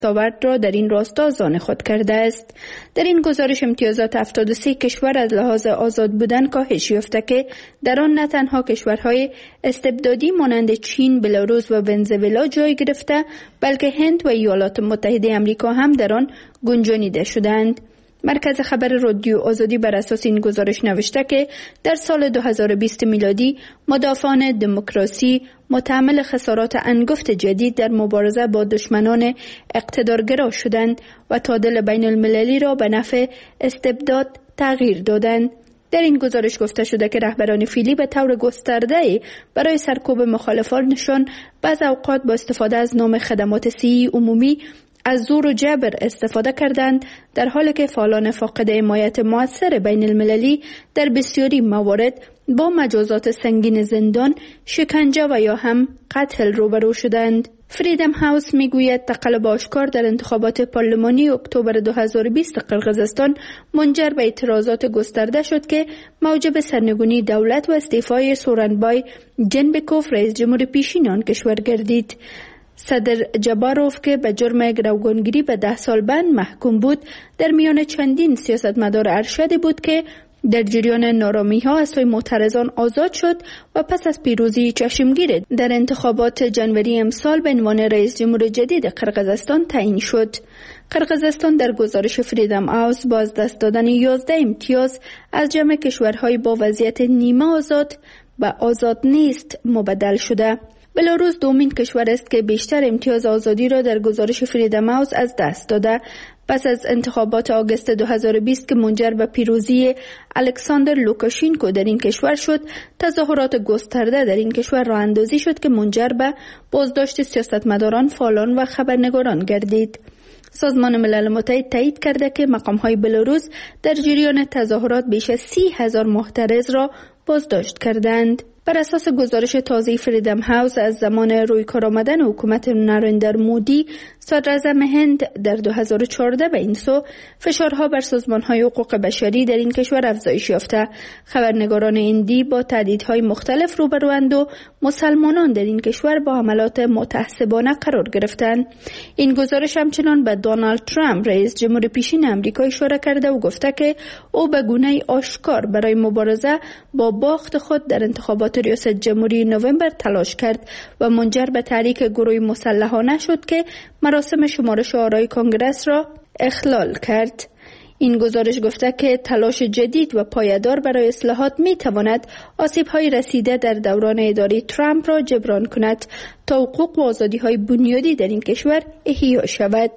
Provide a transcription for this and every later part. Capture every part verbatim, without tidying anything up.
دستاورد را در این راستا زان خود کرده است. در این گزارش امتیازات هفتاد و سه کشور از لحاظ آزاد بودن کاهش یافته که در آن نه تنها کشورهای استبدادی مانند چین، بلاروس و ونزوئلا جای گرفته، بلکه هند و ایالات متحده آمریکا هم در آن گنجانیده شدند. مرکز خبر رادیو آزادی بر اساس این گزارش نوشته که در سال دو هزار و بیست میلادی مدافعان دموکراسی متحمل خسارات انگفت جدید در مبارزه با دشمنان اقتدارگرا شدند و تعادل بین المللی را به نفع استبداد تغییر دادند. در این گزارش گفته شده که رهبران فعلی به طور گسترده برای سرکوب مخالفانشان بعض اوقات با استفاده از نام خدمات صحی عمومی از زور و جبر استفاده کردند، در حالی که فعالان فاقد حمایت مؤثر بین المللی در بسیاری موارد با مجازات سنگین زندان، شکنجه و یا هم قتل روبرو شدند. فریدم هاوس میگوید تقلب آشکار در انتخابات پارلمانی اکتبر دو هزار و بیست قرقیزستان منجر به اعتراضات گسترده شد که موجب سرنگونی دولت و استعفای سورنبای جنبکوف رئیس جمهور پیشین آن کشور گردید. صدر جباروف که به جرم گروگانگیری به ده سال بند محکوم بود، در میان چندین سیاستمدار ارشد بود که در جریان نارامی‌ها از سوی معترضان آزاد شد و پس از پیروزی چشمگیر در انتخابات جنوری امسال به عنوان رئیس جمهور جدید قرقیزستان تعیین شد. قرقیزستان در گزارش فریدم هاوس با از دست دادن یازده امتیاز از جمع کشورهای با وضعیت نیمه آزاد به آزاد نیست مبدل شده. بلاروس دومین کشور است که بیشتر امتیاز آزادی را در گزارش فریدم هاوس از دست داده. پس از انتخابات آگوست دو هزار و بیست که منجر به پیروزی الکساندر لوکاشینکو در این کشور شد، تظاهرات گسترده در این کشور راه اندازی شد که منجر به بازداشت سیاستمداران، فعالان و خبرنگاران گردید. سازمان ملل متحد تایید کرده که مقام‌های بلاروس در جریان تظاهرات بیش از سی هزار معترض را بازداشت کردند. بر اساس گزارش تازه فریدم هاوس از زمان روی کار آمدن حکومت نریندر مودی صدراعظم هند در دو هزار و چهارده به این سو، فشارها بر سازمان‌های حقوق بشری در این کشور افزایش یافته. خبرنگاران هندی با تهدیدهای مختلف روبروند و مسلمانان در این کشور با حملات متعصبانه قرار گرفتند. این گزارش همچنان به دونالد ترامپ رئیس جمهور پیشین آمریکا اشاره کرده و گفته که او به گونه‌ای آشکار برای مبارزه با باخت خود در انتخابات ریاست جمهوری نوامبر تلاش کرد و منجر به تحریک گروه مسلحانه شد که مراسم شمارش آرای کنگره را اخلال کرد. این گزارش گفته که تلاش جدید و پایدار برای اصلاحات می تواند آسیب‌های رسیده در دوران اداره ترامپ را جبران کند تا حقوق و آزادی‌های بنیادی در این کشور احیا شود.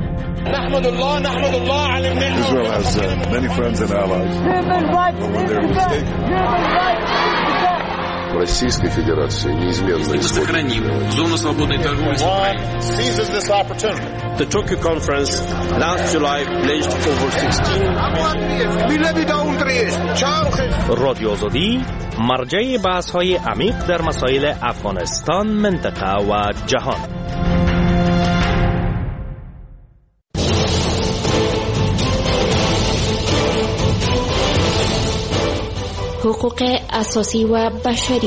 نحمد الله نحمد الله على النعمة. Israel has uh, many friends and allies. When they're mistaken. В Российской Федерации неизменно исходит. Сохраним зону свободной торговли с Украиной. Seizes this opportunity. The Tokyo conference last July pledged over sixteen رادیو آزادی مرجع بحث‌های عمیق در مسائل افغانستان، منطقه و جهان. حقوق اساسی و بشری.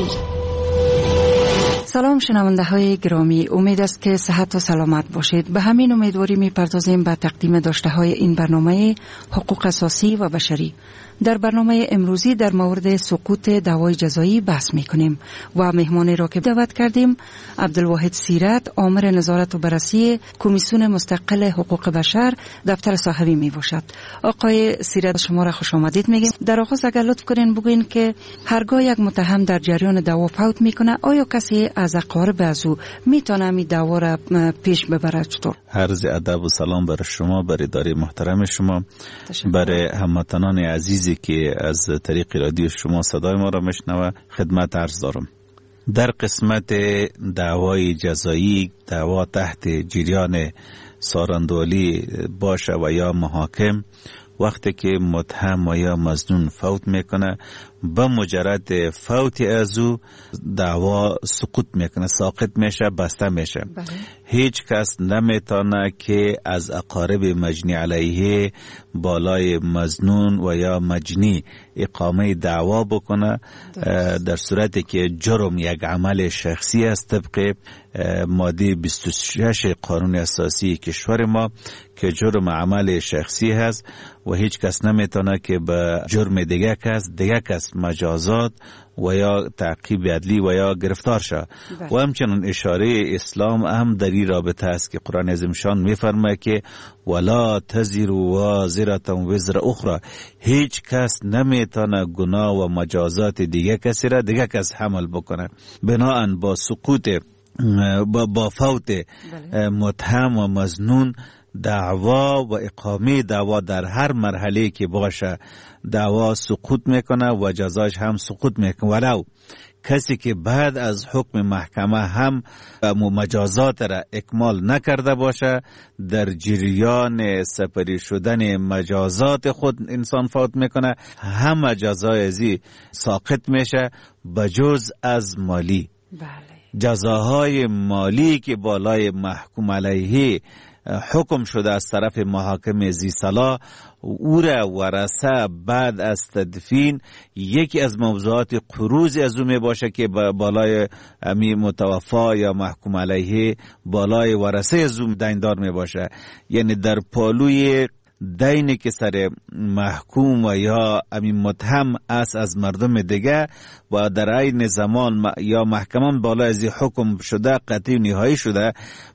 سلام شنونده های گرامی، امید است که صحت و سلامت باشید. به همین امیدواری می پردازیم به تقدیم داشته های این برنامه حقوق اساسی و بشری. در برنامه امروزی در مورد سقوط دعوای جزایی بحث می کنیم و مهمانی را که دعوت کردیم عبدالواحد سیرت، آمر نظارت و بررسی کمیسیون مستقل حقوق بشر دفتر صاحبی می باشد. آقای سیرت، شما را خوش آمدید میگیم. در آغاز اگر لطف کنین بگوین که هرگاه یک متهم در جریان دعوا فوت میکنه، آیا کسی از اقارب از او میتونه می دعوا را پیش ببره؟ چطور؟ عرض ادب و سلام برای شما، برای اداره محترم شما، برای هموطنان عزیزی که از طریق رادیو شما صدای ما را میشنوه خدمت عرض دارم. در قسمت دعوای جزایی، دعوا تحت جریان سارندولی باشه و یا محاکم، وقتی که متهم و یا مظنون فوت میکنه به مجرد فوت از او دعوا سقوط میکنه، ساقط میشه، بسته میشه. بله. هیچ کس نمیتونه که از اقارب مجنی علیه بالای مظنون و یا مجنی اقامه دعوا بکنه، در صورتی که جرم یک عمل شخصی است طبق ماده بیست و شش قانون اساسی کشور ما که جرم عمل شخصی هست و هیچ کس نمیتونه که به جرم دیگه کس دیگه کس مجازات و یا تعقیب عدلی و یا گرفتار شد. و همچنین اشاره اسلام هم در این رابطه است که قرآن عظیم شان میفرماید که ولا تزر وازرة وزر اخرى، هیچ کس نمیتونه گناه و مجازات دیگه کسی را دیگه کس حمل بکنه. بناهن با سقوط با, با فوت متهم و مظنون دعوا و اقامه دعوا در هر مرحله که باشه دعوا سقوط میکنه و جزاش هم سقوط میکنه، ولو کسی که بعد از حکم محکمه هم مجازات را اکمال نکرده باشه، در جریان سپری شدن مجازات خود انسان فوت میکنه، هم جزای ازی ساقط میشه بجز از مالی. بله. جزاهای مالی که بالای محکوم علیه حکم شده از طرف محاکم ذی صلاح او را ورثه بعد از تدفین یکی از موضوعات قروض از او می باشه که بالای امی متوفا یا محکوم علیه بالای ورثه از او دیندار می باشه. یعنی در پالوی دینی که سر محکوم و یا امی متهم است از مردم دیگه و در این زمان یا محکمان بالا از حکم شده قطعی نهایی شده،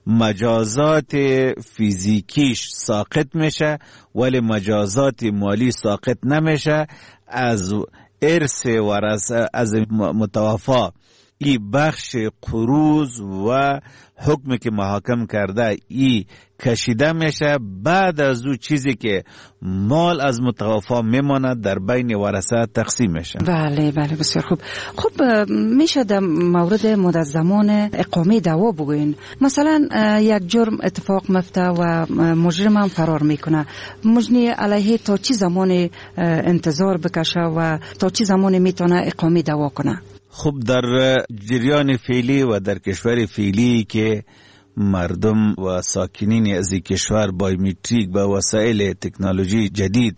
مجازات فیزیکیش ساقط میشه ولی مجازات مالی ساقط نمیشه. از ارث ورثه از متوفا ای بخش قروض و حکمی که محاکم کرده ای کشیده میشه، بعد از او چیزی که مال از متوفا میماند در بین ورثه تقسیم میشه. بله بله بسیار خوب. خب میشه در مورد مدت زمان اقامه دعوا بگوین؟ مثلا یک جرم اتفاق مفته و مجرم هم فرار میکنه، مجنی علیه تا چی زمان انتظار بکشه و تا چی زمان میتونه اقامه دعوا کنه؟ خب در جریان فعلی و در کشور فعلی که مردم و ساکنین از کشور بایومتریک با وسایل تکنولوژی جدید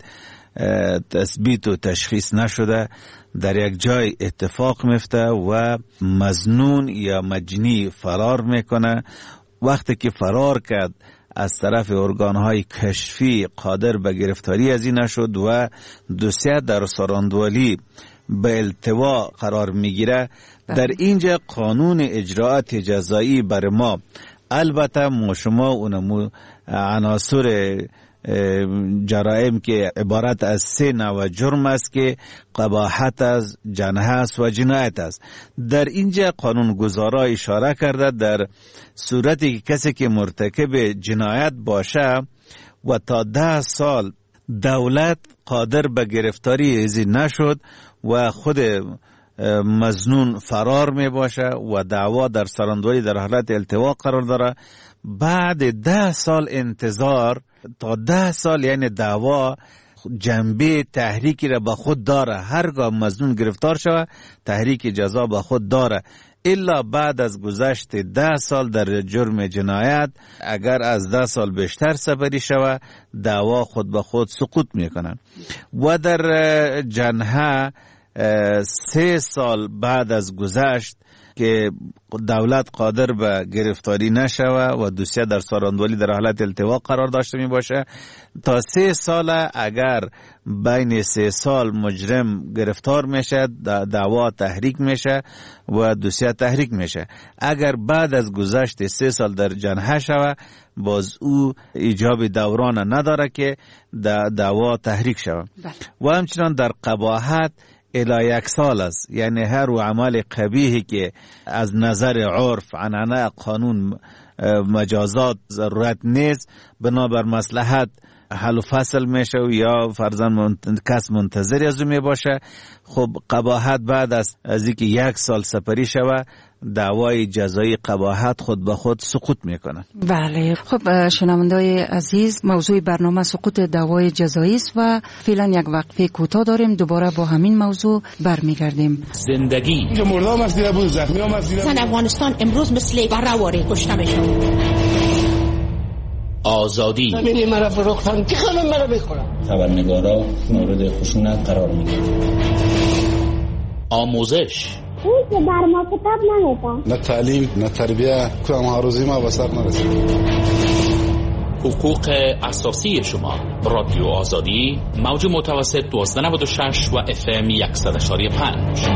تثبیت و تشخیص نشده، در یک جای اتفاق میفته و مظنون یا مجنی فرار میکنه. وقتی که فرار کرد از طرف ارگانهای کشفی قادر به گرفتاری از این نشد و دوسیه در سراندوالی به التوا قرار میگیره. در اینجا قانون اجراعات جزایی بر ما، البته ما شما اونمو عناصر جرائم که عبارت از سه نوع جرم است که قباحت است، جنحه است و جنایت است. در اینجا قانون گذارا اشاره کرده در صورتی که کسی که مرتکب جنایت باشه و تا ده سال دولت قادر به گرفتاری ازی نشد و خود مظنون فرار می باشه و دعوا در سراندولی در حالت التوا قرار داره، بعد ده سال انتظار تا ده سال یعنی دعوا جنبه تحریکی را به خود داره، هرگاه مظنون گرفتار شود تحریک جزا به خود داره، الا بعد از گذشت ده سال در جرم جنایت اگر از ده سال بیشتر سپری شود دعوا خود به خود سقوط میکنن. و در جنحه سه سال بعد از گذشت که دولت قادر به گرفتاری نشوه و دوسیه در سراندولی در حالت التوا قرار داشته می باشه، تا سه سال اگر بین سه سال مجرم گرفتار میشه دعوا تحریک میشه و دوسیه تحریک میشه. اگر بعد از گذشت سه سال در جنحه شوه باز او ایجاب دوران نداره که دعوا تحریک شوه. و همچنان در قباحت الی یک سال است، یعنی هر و عمل قبیحی که از نظر عرف عنعنه قانون مجازات ضرورت نیست، بنابر مصلحت حل و فصل میشه و یا فرضاً منت... کس منتظر از او می باشه، خب قباحت بعد از از اینکه یک سال سپری شوه دعوای جزایی قباحت خود به خود سقوط میکنه. بله. خب شنوندای عزیز، موضوع برنامه سقوط دعوای جزایی است و فعلا یک وقفه کوتاه داریم، دوباره با همین موضوع برمیگردیم. زندگی مردم از دیره بود، زخمی هم از دیره بود. زن افغانستان امروز مثل بررواره کشته میشن. آزادی زمینی مرا فروختن، چه خانم مرا بخورم. خبرنگارا مورد خشونت قرار میگیرن. آموزش اون که بر ما کتاب نمیدن، نه تعلیم نه تربیه، کام هاروزی ما وسط نرسید. حقوق اساسی شما. رادیو آزادی، موج متوسط دویست و نود و شش و اف ام صد و پنج.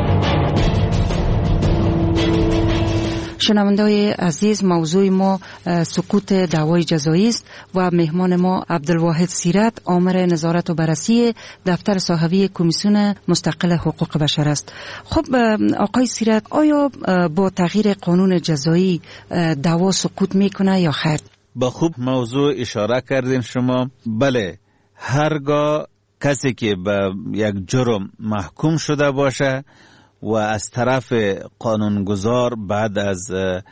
شنوندای عزیز، موضوع ما سقوط دعوای جزایی است و مهمان ما عبدالواحد سیرت، آمر نظارت و بررسی دفتر صاحبی کمیسیون مستقل حقوق بشر است. خب آقای سیرت، آیا با تغییر قانون جزایی دعوا سقوط میکنه یا خیر؟ با خوب موضوع اشاره کردین شما. بله، هرگاه کسی که به یک جرم محکوم شده باشه و از طرف قانونگذار بعد از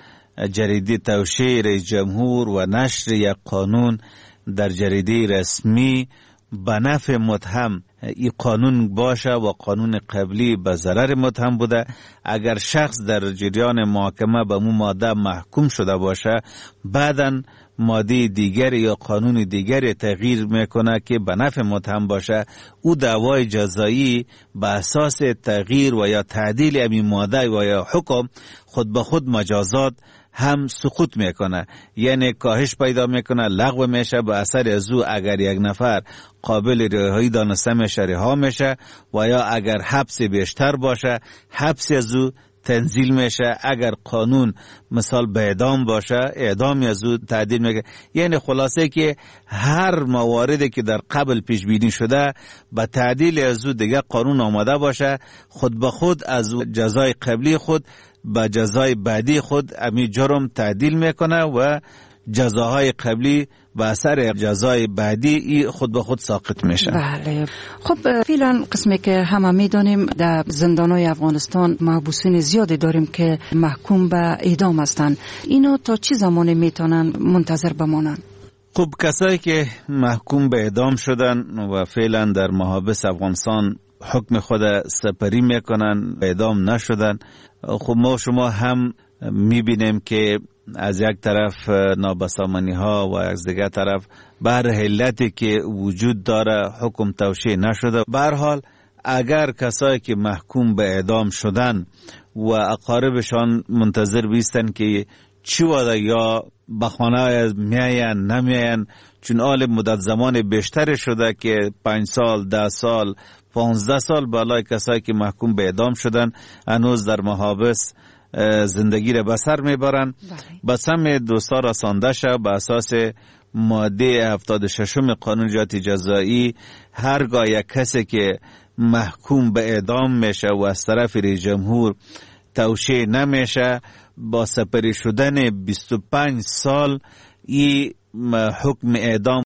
جریده توشیح رئیس جمهور و نشر یک قانون در جریده رسمی به نفع متهم این قانون باشه و قانون قبلی به ضرر متهم بوده، اگر شخص در جریان محاکمه به مو ماده محکوم شده باشه، بعداً ماده دیگری یا قانون دیگری تغییر میکنه که به نفع متهم باشه، او دعوای جزایی به اساس تغییر و یا تعدیل همین ماده و یا حکم خود به خود مجازات هم سقوط میکنه، یعنی کاهش پیدا میکنه، لغو میشه. به اثر از او اگر یک نفر قابل رهایی دانسته میشه رها میشه و یا اگر حبس بیشتر باشه حبس از او تنزیل میشه. اگر قانون مثال به اعدام باشه اعدامی از او تعدیل میکنه. یعنی خلاصه که هر مواردی که در قبل پیش بینی شده به تعدیل از او دیگه قانون آماده باشه، خود به خود از جزای قبلی خود به جزای بعدی خود امی جرم تعدیل میکنه و جزاهای قبلی به اثر جزای بعدی ای خود به خود ساقط میشه. بله. خب فعلا قسمی که همه میدانیم در زندانهای افغانستان محبوسین زیادی داریم که محکوم به اعدام هستند. اینا تا چه زمانی میتونن منتظر بمانند؟ خب کسایی که محکوم به اعدام شدن و فعلا در محابس افغانستان حکم خود سپری میکنن، اعدام نشدن، خب ما شما هم میبینیم که از یک طرف نابسامانی ها و از دیگر طرف بر علتی که وجود داره حکم توشیح نشده. به هر حال اگر کسایی که محکوم به اعدام شدن و اقاربشان منتظر بیستن که چی واسه یا به خانه میاین نمیاین، چون آل مدت زمان بیشتر شده که پنج سال، ده سال، پانزده سال بالای کسایی که محکوم به اعدام شدن هنوز در محابس زندگی را بسر میبرن. بس هم دوستا رسانده شد به اساس ماده هفتاد و ششم قانون جنایت جزایی، هرگاه یک کسی که محکوم به اعدام میشه و از طرف رئیس جمهور توشیح نمیشه، با سپری شدن بیست و پنج سال این حکم اعدام